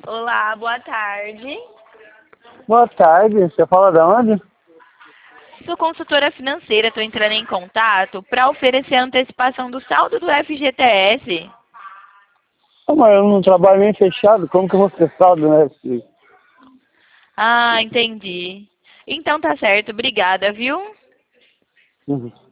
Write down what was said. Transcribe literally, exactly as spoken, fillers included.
Olá, boa tarde. Boa tarde, você fala de onde? Sou consultora financeira, estou entrando em contato para oferecer a antecipação do saldo do F G T S. Ah, mas eu não trabalho nem fechado, como que eu vou ter saldo, né? filho? Ah, entendi. Então tá certo, obrigada, viu? Uhum.